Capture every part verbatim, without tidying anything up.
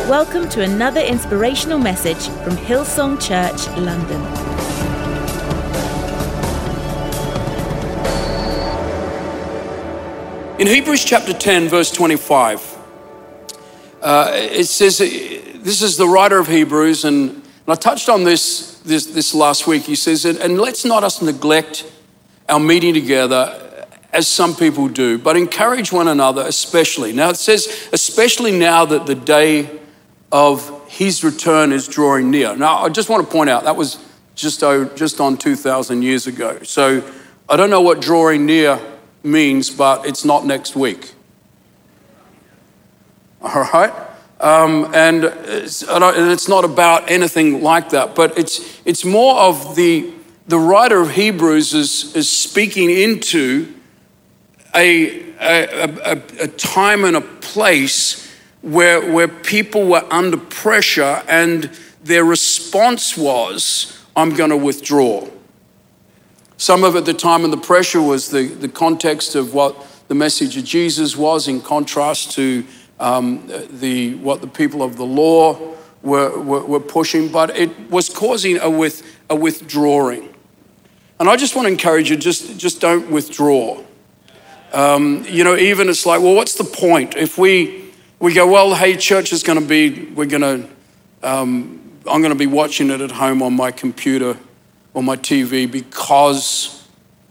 Welcome to another inspirational message from Hillsong Church, London. In Hebrews chapter ten, verse twenty-five, uh, it says, this is the writer of Hebrews, and, and I touched on this, this this last week. He says, and let's not us neglect our meeting together as some people do, but encourage one another especially. Now it says, especially now that the day of his return is drawing near. Now I just want to point out, that was just, oh, just on two thousand years ago. So I don't know what drawing near means, but it's not next week. All right? Um, and, it's, and it's not about anything like that, but it's it's more of the, the writer of Hebrews is, is speaking into a, a, a, a time and a place where, where people were under pressure and their response was, I'm going to withdraw. Some of it, the time and the pressure, was the, the context of what the message of Jesus was in contrast to um, the what the people of the law were, were, were pushing, but it was causing a, with, a withdrawing. And I just want to encourage you, just, just don't withdraw. Um, you know, even it's like, well, what's the point? If we we go, well, hey, church is going to be, we're going to, um, I'm going to be watching it at home on my computer or my T V because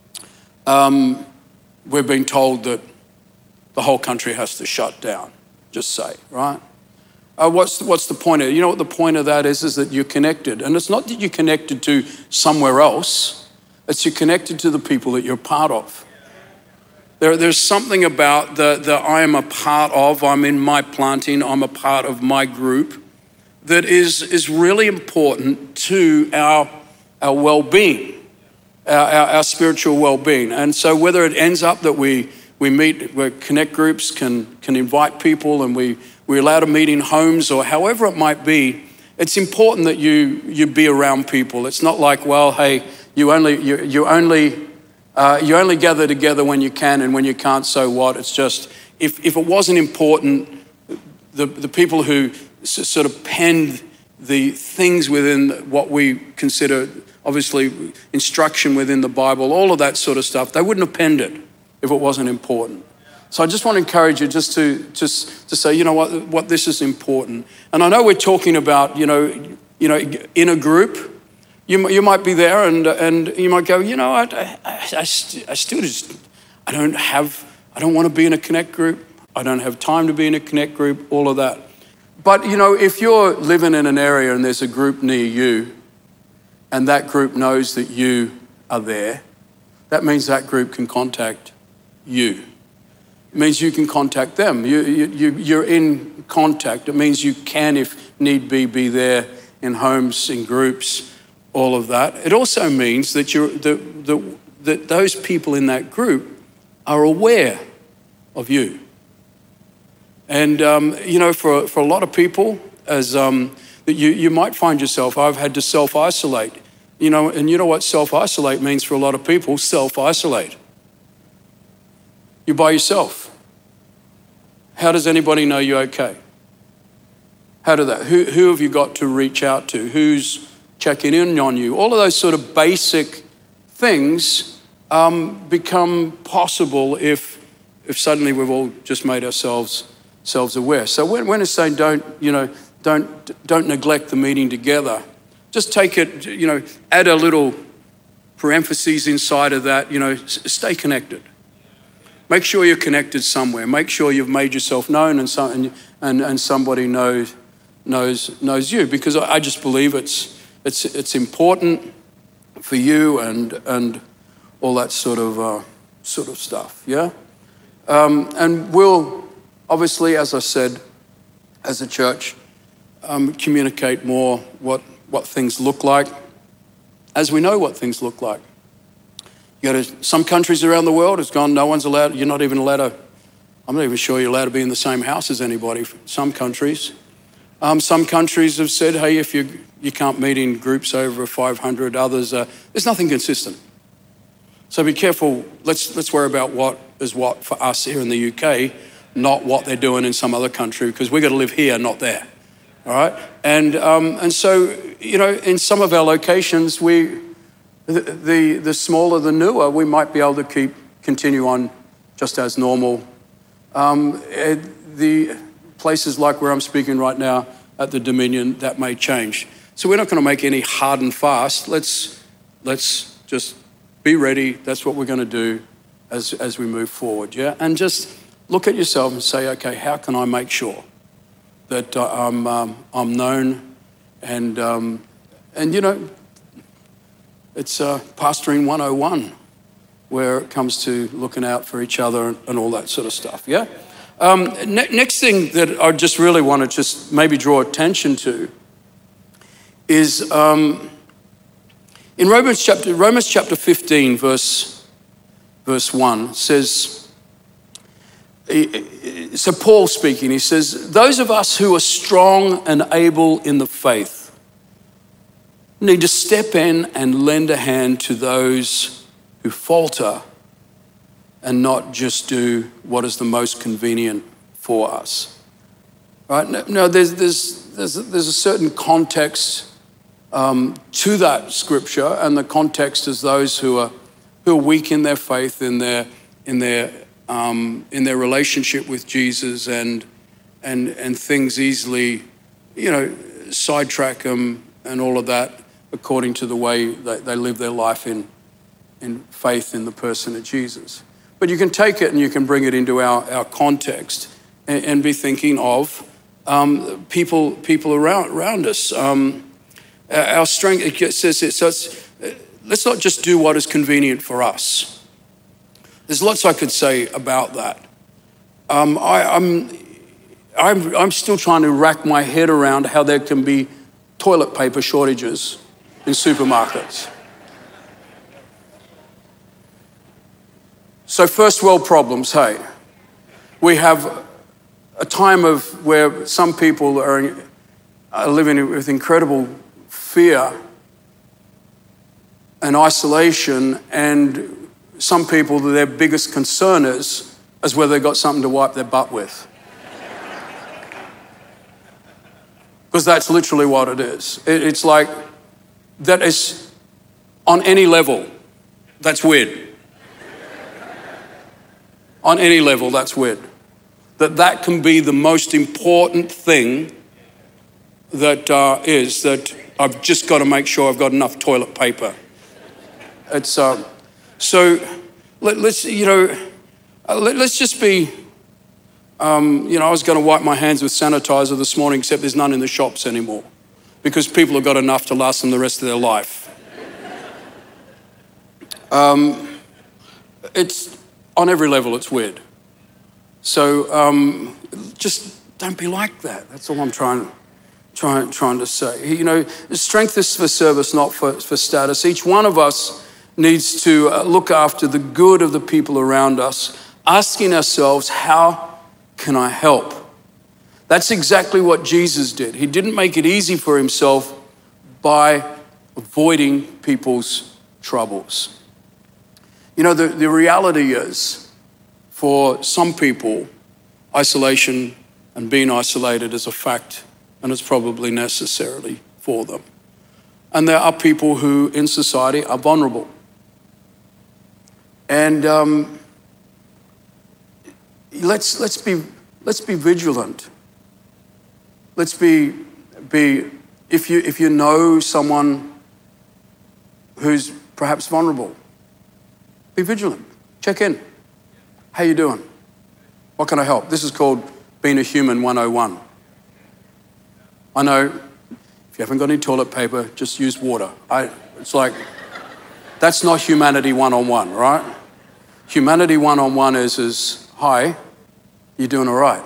um, we've been told that the whole country has to shut down, just say, right? Uh, what's, what's the point of it? You know what the point of that is, is that you're connected. And it's not that you're connected to somewhere else, it's you're connected to the people that you're part of. There, there's something about the, the I am a part of, I'm in my planting, I'm a part of my group that is, is really important to our, our well-being, our, our, our spiritual well-being. And so whether it ends up that we, we meet, where connect groups can, can invite people and we, we're allowed to meet in homes or however it might be, it's important that you, you be around people. It's not like, well, hey, you only, you, you only, Uh, you only gather together when you can, and when you can't, so what? It's just, if, if it wasn't important, the, the people who s- sort of penned the things within what we consider, obviously, instruction within the Bible, all of that sort of stuff, they wouldn't have penned it if it wasn't important. So I just want to encourage you just to, just to say, you know what, what this is important. And I know we're talking about, you know, you know, in a group. You, you might be there and and you might go, you know, I, I, I, st- I still just, I don't have, I don't want to be in a connect group. I don't have time to be in a connect group, all of that. But, you know, if you're living in an area and there's a group near you and that group knows that you are there, that means that group can contact you. It means you can contact them. You, you, you, you're in contact. It means you can, if need be, be there in homes, in groups, all of that. It also means that you're the, the, that those people in that group are aware of you. And um, you know, for for a lot of people, as um, that you you might find yourself, I've had to self-isolate. You know, and you know what self-isolate means for a lot of people? Self-isolate. You're by yourself. How does anybody know you're okay? How do that? Who who have you got to reach out to? Who's checking in on you? All of those sort of basic things um, become possible if if suddenly we've all just made ourselves selves aware. So when, when it's saying don't, you know, don't don't neglect the meeting together, just take it, you know, add a little parentheses inside of that, you know, stay connected. Make sure you're connected somewhere. Make sure you've made yourself known and some, and, and, and somebody knows knows knows you, because I just believe it's It's it's important for you and and all that sort of uh, sort of stuff, yeah. Um, and we'll obviously, as I said, as a church, um, communicate more what what things look like, as we know what things look like. You go to some countries around the world, it's gone. No one's allowed. You're not even allowed to. I'm not even sure you're allowed to be in the same house as anybody. Some countries. Um, some countries have said, hey, if you you can't meet in groups over five hundred, others, uh, there's nothing consistent. So be careful. Let's let's worry about what is what for us here in the U K, not what they're doing in some other country, because we've got to live here, not there. all right? And um, and so, you know, in some of our locations, we the, the the smaller, the newer, we might be able to keep continue on just as normal. Um, the places like where I'm speaking right now at the Dominion, that may change. So we're not going to make any hard and fast. Let's let's just be ready. That's what we're going to do as as we move forward, yeah? And just look at yourself and say, okay, how can I make sure that uh, I'm um, I'm known, and um, and you know, it's uh, pastoring one oh one, where it comes to looking out for each other and, and all that sort of stuff, yeah? Um, ne- next thing that I just really want to just maybe draw attention to is um, in Romans chapter Romans chapter fifteen, verse verse one says, so Paul speaking, he says, those of us who are strong and able in the faith need to step in and lend a hand to those who falter and not just do what is the most convenient for us. Right? Now, there's, there's, there's, there's a certain context um, to that scripture, and the context is those who are who are weak in their faith, in their in their um, in their relationship with Jesus, and and and things easily, you know, sidetrack them and all of that according to the way that they live their life in in faith in the person of Jesus. But you can take it and you can bring it into our, our context and, and be thinking of um, people people around around us. Um, our strength, it says it, so it's, let's not just do what is convenient for us. There's lots I could say about that. Um, I, I'm, I'm, I'm still trying to rack my head around how there can be toilet paper shortages in supermarkets. So first world problems, hey. We have a time of where some people are, are living with incredible fear and isolation, and some people, their biggest concern is, is whether they've got something to wipe their butt with. Because that's literally what it is. It, it's like, that is, on any level, that's weird. On any level, that's weird. That that can be the most important thing that uh, is that I've just got to make sure I've got enough toilet paper. It's uh, so let, let's you know uh, let, let's just be. Um, you know, I was going to wipe my hands with sanitizer this morning, except there's none in the shops anymore, because people have got enough to last them the rest of their life. Um, it's on every level. It's weird. So um, just don't be like that. That's all I'm trying. Trying, trying to say. You know, strength is for service, not for, for status. Each one of us needs to uh, look after the good of the people around us, asking ourselves, how can I help? That's exactly what Jesus did. He didn't make it easy for himself by avoiding people's troubles. You know, the, the reality is, for some people, isolation and being isolated is a fact, and it's probably necessarily for them. And there are people who in society are vulnerable. And um, let's let's be let's be vigilant. Let's be be if you if you know someone who's perhaps vulnerable, be vigilant. Check in. How you doing? What can I help? This is called Being a Human one oh one. I know if you haven't got any toilet paper, just use water. I, it's like, that's not humanity one-on-one, right? Humanity one-on-one is, is hi, you doing all right?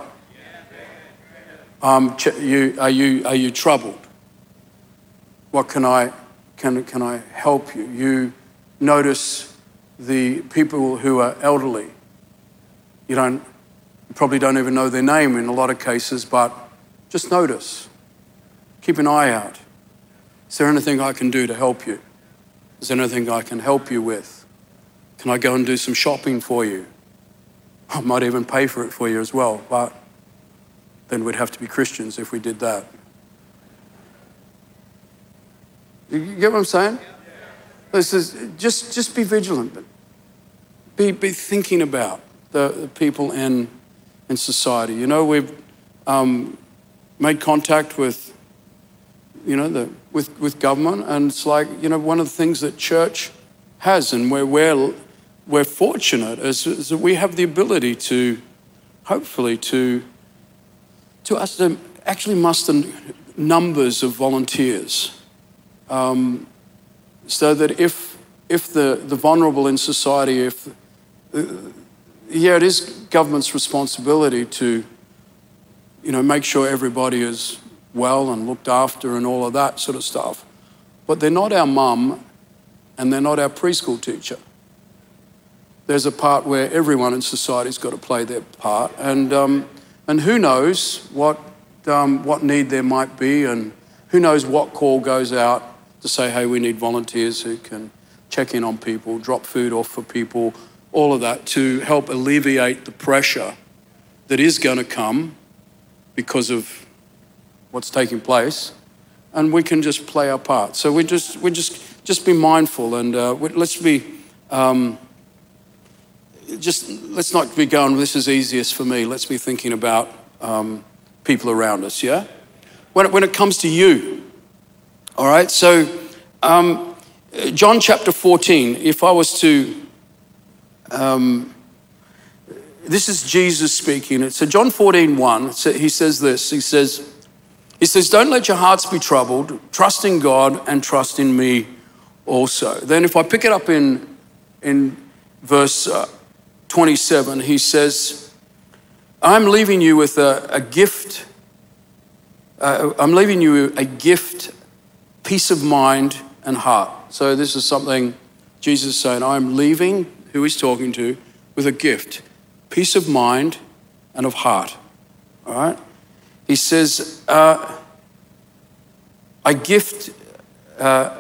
Um, you, are you are you troubled? What can I, can, can I help you? You notice the people who are elderly. You don't, you probably don't even know their name in a lot of cases, but just notice. Keep an eye out. Is there anything I can do to help you? Is there anything I can help you with? Can I go and do some shopping for you? I might even pay for it for you as well, but then we'd have to be Christians if we did that. You get what I'm saying? This is just just be vigilant, but be be thinking about the, the people in in society. You know, we've um, made contact with you know the with with government, and it's like you know one of the things that church has, and where we're we're fortunate is, is that we have the ability to hopefully to to us to actually muster numbers of volunteers. Um, so that if if the, the vulnerable in society, if uh, yeah, it is government's responsibility to you know make sure everybody is well and looked after and all of that sort of stuff, but they're not our mum and they're not our preschool teacher. There's a part where everyone in society's got to play their part, and um, and who knows what um, what need there might be, and who knows what call goes out to say, hey, we need volunteers who can check in on people, drop food off for people, all of that to help alleviate the pressure that is going to come because of what's taking place, and we can just play our part. So we just we just just be mindful, and uh, we, let's be um, just let's not be going, this is easiest for me. Let's be thinking about um, people around us. Yeah, when it, when it comes to you. All right, so um, John chapter fourteen, if I was to, um, this is Jesus speaking. It's so John fourteen one, he says this, he says, he says, don't let your hearts be troubled, trust in God and trust in me also. Then if I pick it up in, in verse uh, twenty-seven, he says, I'm leaving you with a, a gift, uh, I'm leaving you a gift, peace of mind and heart. So this is something Jesus is saying, I'm leaving who he's talking to with a gift, peace of mind and of heart. All right? He says, uh, I gift, uh,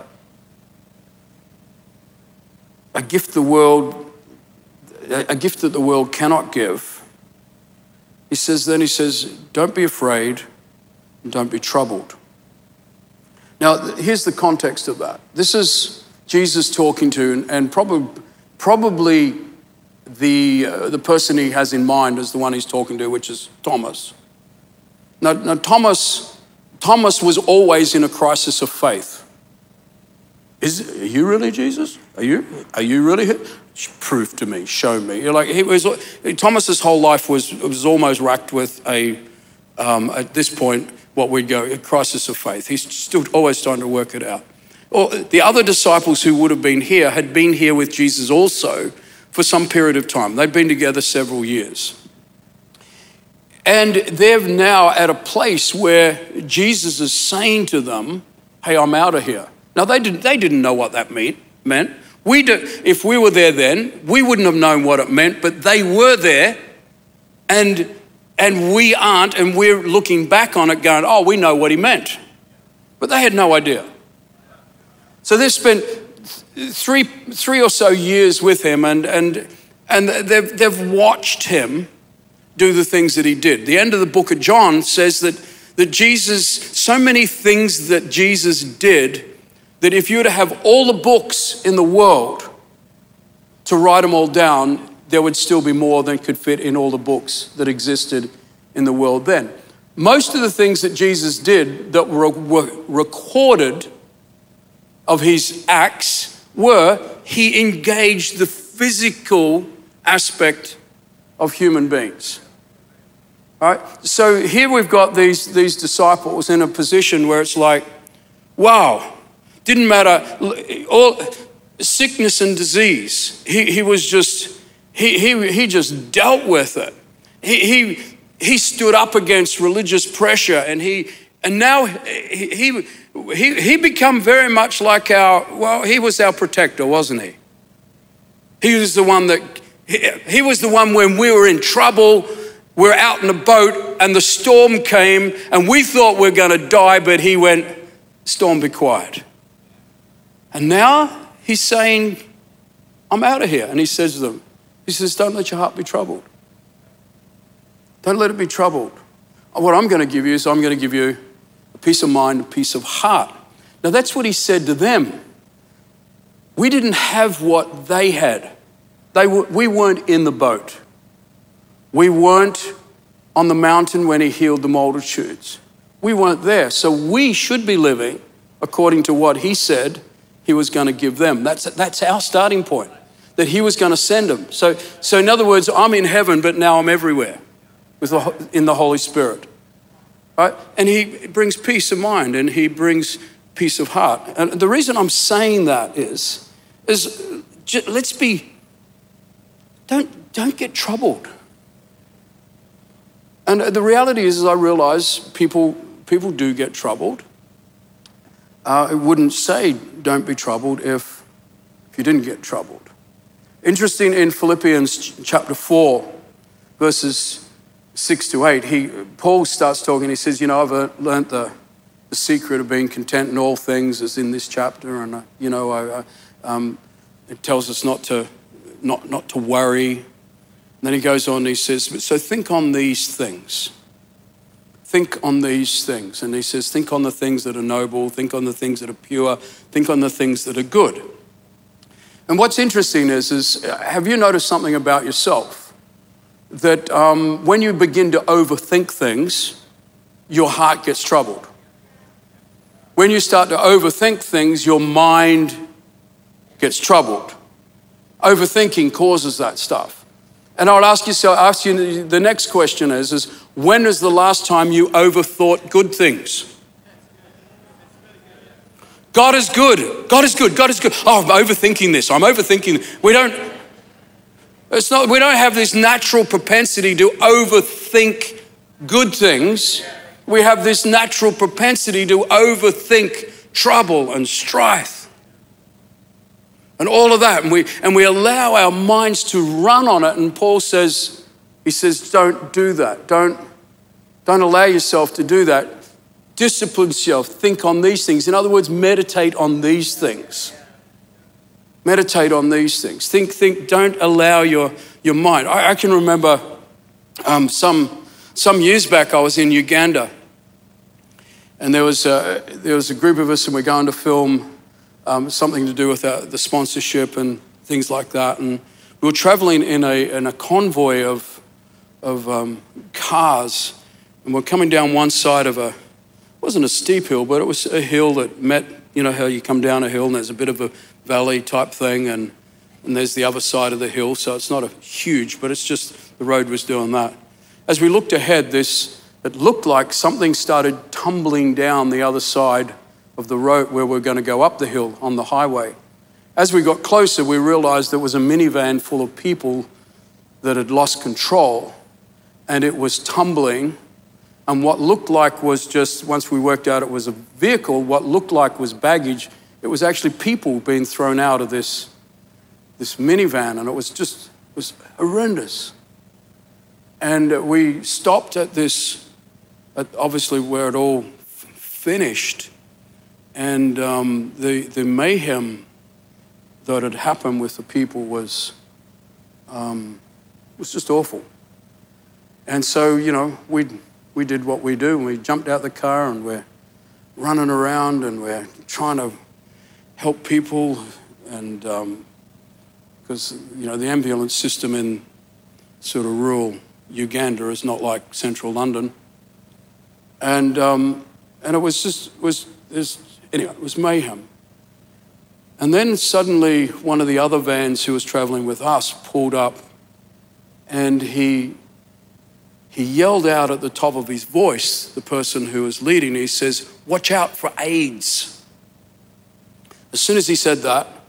I gift the world, a gift that the world cannot give. He says, then he says, don't be afraid and don't be troubled. Now, here's the context of that. This is Jesus talking to, and, and probably, probably the, uh, the person he has in mind is the one he's talking to, which is Thomas. Now, now Thomas, Thomas was always in a crisis of faith. Is, are you really Jesus? Are you? Are you really here? Prove to me, show me. You're like, he was, Thomas's whole life was, was almost racked with a, um, at this point, what we'd go, a crisis of faith. He's still always trying to work it out. Or the other disciples who would have been here had been here with Jesus also for some period of time. They'd been together several years. And they're now at a place where Jesus is saying to them, hey, I'm out of here. Now, they didn't, they didn't know what that mean, meant. We do, if we were there then, we wouldn't have known what it meant, but they were there, and And we aren't, and we're looking back on it going, oh, we know what he meant. But they had no idea. So they've spent three, three or so years with him, and, and, and they've, they've watched him do the things that he did. The end of the book of John says that, that Jesus, so many things that Jesus did, that if you were to have all the books in the world to write them all down, there would still be more than could fit in all the books that existed in the world then. Most of the things that Jesus did that were, were recorded of his acts were he engaged the physical aspect of human beings. All right? So here we've got these, these disciples in a position where it's like, wow, didn't matter, all sickness and disease. He, he was just, He, he, he just dealt with it. He, he, he stood up against religious pressure, and he and now he, he he he become very much like our, well, he was our protector, wasn't he? He was the one that he, he was the one when we were in trouble, we're out in a boat and the storm came and we thought we we're going to die, but he went, storm, be quiet. And now he's saying, I'm out of here. And he says to them, he says, don't let your heart be troubled. Don't let it be troubled. What I'm going to give you is I'm going to give you a peace of mind, a peace of heart. Now that's what he said to them. We didn't have what they had. They were, we weren't in the boat. We weren't on the mountain when he healed the multitudes. We weren't there. So we should be living according to what he said he was going to give them. That's, that's our starting point, that he was going to send them. So, so in other words, I'm in heaven, but now I'm everywhere with the, in the Holy Spirit. Right? And he brings peace of mind and he brings peace of heart. And the reason I'm saying that is, is just, let's be, don't, don't get troubled. And the reality is, is I realize people, people do get troubled. Uh, I wouldn't say don't be troubled if, if you didn't get troubled. Interesting, in Philippians chapter four, verses six to eight, he, Paul starts talking, he says, you know, I've learned the, the secret of being content in all things is in this chapter. And, uh, you know, I, I, um, it tells us not to, not, not to worry. And then he goes on and he says, so think on these things. Think on these things. And he says, think on the things that are noble, think on the things that are pure, think on the things that are good. And what's interesting is, is have you noticed something about yourself? That um, when you begin to overthink things, your heart gets troubled. When you start to overthink things, your mind gets troubled. Overthinking causes that stuff. And I'll ask you, so ask you, the next question is, is when is the last time you overthought good things? God is good. God is good. God is good. Oh, I'm overthinking this. I'm overthinking. We don't, it's not, we don't have this natural propensity to overthink good things. We have this natural propensity to overthink trouble and strife and all of that. And we, and we allow our minds to run on it. And Paul says, he says, don't do that. Don't, don't allow yourself to do that. Discipline yourself. Think on these things. In other words, meditate on these things. Meditate on these things. Think, think, don't allow your, your mind. I, I can remember um, some, some years back, I was in Uganda. And there was a, there was a group of us and we're going to film um, something to do with uh, the sponsorship and things like that. And we were traveling in a, in a convoy of, of um, cars. And we're coming down one side of a, it wasn't a steep hill, but it was a hill that met, you know how you come down a hill and there's a bit of a valley type thing and, and there's the other side of the hill. So it's not a huge, but it's just the road was doing that. As we looked ahead, this, it looked like something started tumbling down the other side of the road where we're going to go up the hill on the highway. As we got closer, we realized there was a minivan full of people that had lost control and it was tumbling. And what looked like was just, once we worked out it was a vehicle, what looked like was baggage, it was actually people being thrown out of this, this minivan. And it was just, it was horrendous. And we stopped at this, at obviously where it all f- finished. And um, the, the mayhem that had happened with the people was, um, was just awful. And so, you know, we we did what we do. And we jumped out the car and we're running around and we're trying to help people. And because, um, you know, the ambulance system in sort of rural Uganda is not like central London. And um, and it was just, was, was anyway, it was mayhem. And then suddenly one of the other vans who was traveling with us pulled up and he he yelled out at the top of his voice, the person who was leading, he says, watch out for AIDS. As soon as he said that, it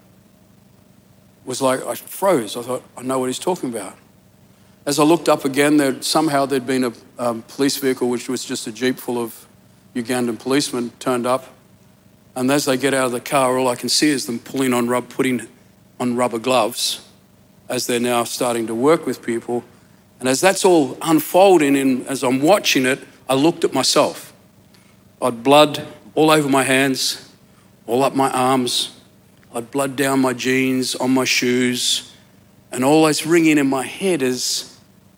was like I froze. I thought, I know what he's talking about. As I looked up again, there somehow there'd been a um, police vehicle, which was just a jeep full of Ugandan policemen, turned up. And as they get out of the car, all I can see is them pulling on rub, putting on rubber gloves as they're now starting to work with people. And as that's all unfolding, and as I'm watching it, I looked at myself. I had blood all over my hands, all up my arms. I had blood down my jeans, on my shoes. And all that's ringing in my head is,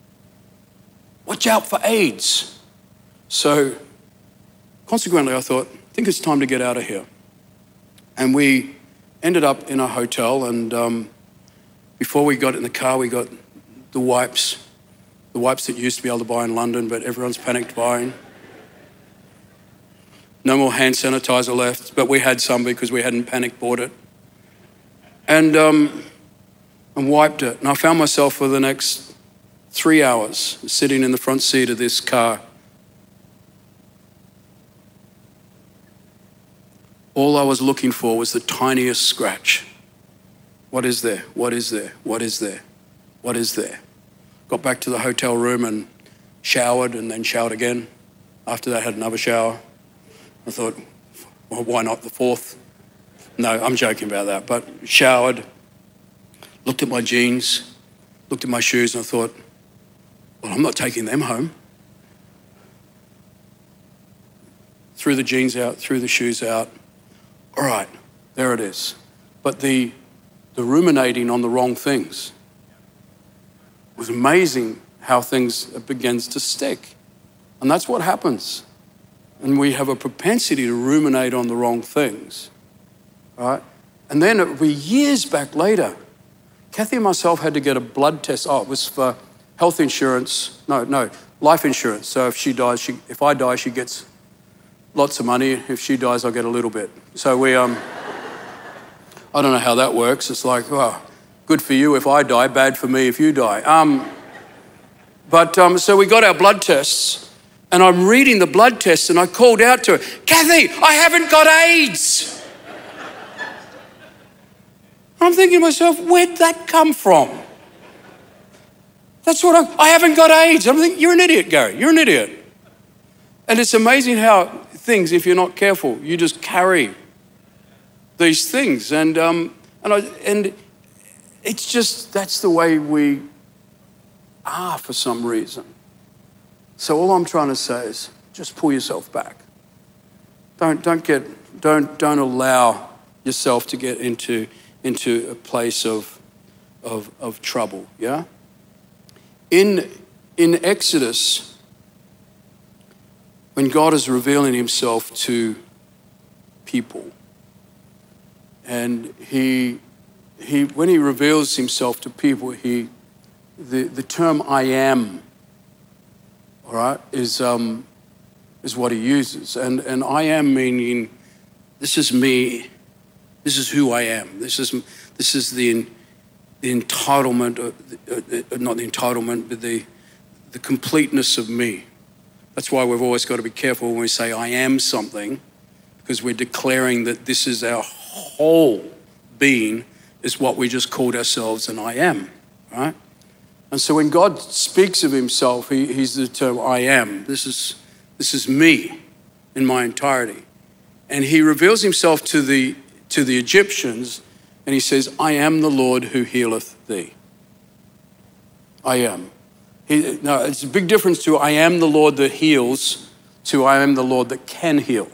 watch out for AIDS. So consequently, I thought, I think it's time to get out of here. And we ended up in a hotel, and um, before we got in the car, we got the wipes, the wipes that you used to be able to buy in London, but everyone's panicked buying. No more hand sanitizer left, but we had some because we hadn't panic bought it. And, um, and wiped it. And I found myself for the next three hours sitting in the front seat of this car. All I was looking for was the tiniest scratch. What is there? What is there? What is there? What is there? Got back to the hotel room and showered and then showered again. After that, I had another shower. I thought, well, why not the fourth? No, I'm joking about that. But showered, looked at my jeans, looked at my shoes, and I thought, well, I'm not taking them home. Threw the jeans out, threw the shoes out. All right, there it is. But the, the ruminating on the wrong things was amazing how things begins to stick. And that's what happens. And we have a propensity to ruminate on the wrong things, right? And then it would be years back later, Kathy and myself had to get a blood test. Oh, it was for health insurance. No, no, life insurance. So if she dies, she, if I die, she gets lots of money. If she dies, I'll get a little bit. So we, um, I don't know how that works. It's like, well, good for you if I die, bad for me if you die. Um, but um, so we got our blood tests. And I'm reading the blood test and I called out to her, Kathy, I haven't got AIDS. I'm thinking to myself, where'd that come from? That's what I, I haven't got AIDS. I'm thinking, you're an idiot, Gary, you're an idiot. And it's amazing how things, if you're not careful, you just carry these things. And, um, and, I, and it's just, that's the way we are for some reason. So all I'm trying to say is just pull yourself back. Don't don't get don't don't allow yourself to get into into a place of of of trouble. Yeah. In in Exodus, when God is revealing himself to people, and he he when he reveals himself to people, he the, the term I am, all right, is um, is what he uses. And and I am meaning, this is me, this is who I am. This is this is the the entitlement, uh, not the entitlement, but the the completeness of me. That's why we've always got to be careful when we say I am something, because we're declaring that this is our whole being, is what we just called ourselves an I am, right? And so when God speaks of himself, he, he's the term I am. This is, this is me in my entirety. And he reveals himself to the, to the Egyptians, and he says, I am the Lord who healeth thee. I am. He, now, it's a big difference to I am the Lord that heals to I am the Lord that can heal.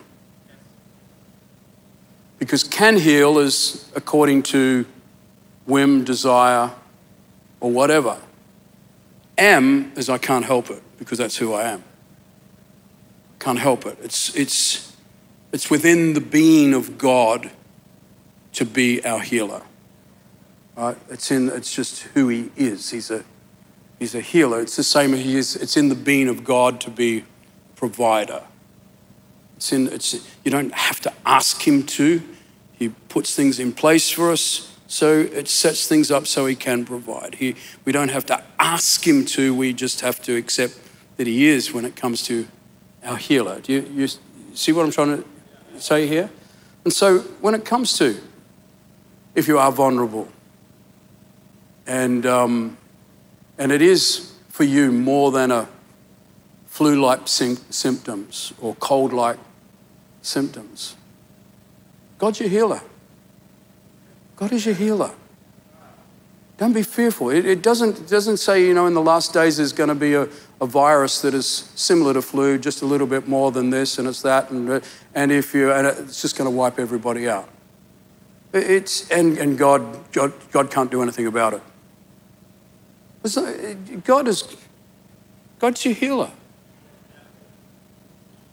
Because can heal is according to whim, desire, or whatever. Am is I can't help it, because that's who I am. Can't help it. It's, it's, it's within the being of God to be our healer. Right? It's, in, it's just who he is. He's a, he's a healer. It's the same as he is. It's in the being of God to be provider. It's in, it's, you don't have to ask him to. He puts things in place for us. So it sets things up so he can provide. He, we don't have to ask him to, we just have to accept that he is when it comes to our healer. Do you, you see what I'm trying to say here? And so when it comes to, if you are vulnerable, and, um, and it is for you more than a flu-like sim- symptoms or cold-like symptoms, God's your healer. God is your healer. Don't be fearful. It, it doesn't it doesn't say, you know, in the last days there's going to be a, a virus that is similar to flu, just a little bit more than this, and it's that, and and if you and it's just going to wipe everybody out. It's and and God God God can't do anything about it. It's not, God is God's your healer.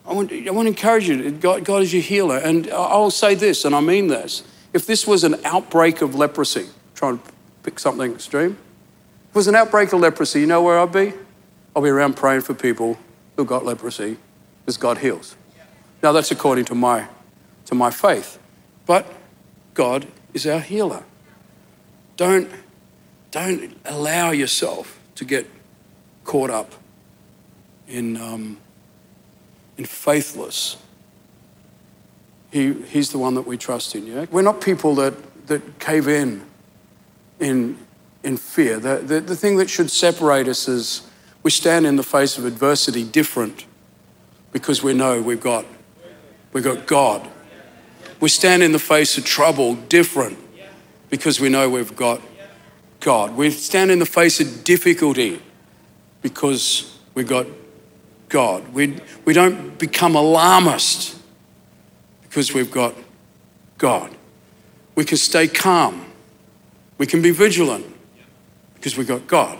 I want, I want to encourage you. God, God is your healer. And I'll say this, and I mean this. If this was an outbreak of leprosy, trying to pick something extreme. If it was an outbreak of leprosy, you know where I'd be? I'll be around praying for people who got leprosy because God heals. Now that's according to my, to my faith. But God is our healer. Don't, don't allow yourself to get caught up in, um, in faithless. He, he's the one that we trust in, yeah? We're not people that, that cave in in, in fear. The, the, the thing that should separate us is we stand in the face of adversity different because we know we've got, we've got God. We stand in the face of trouble different because we know we've got God. We stand in the face of difficulty because we've got God. We, we don't become alarmist because we've got God. We can stay calm. We can be vigilant because we've got God.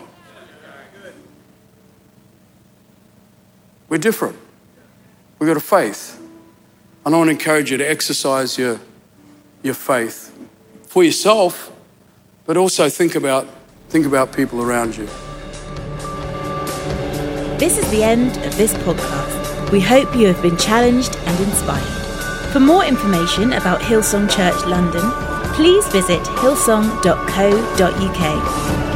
We're different. We've got a faith. And I want to encourage you to exercise your, your faith for yourself, but also think about, think about people around you. This is the end of this podcast. We hope you have been challenged and inspired. For more information about Hillsong Church London, please visit hillsong dot co dot uk.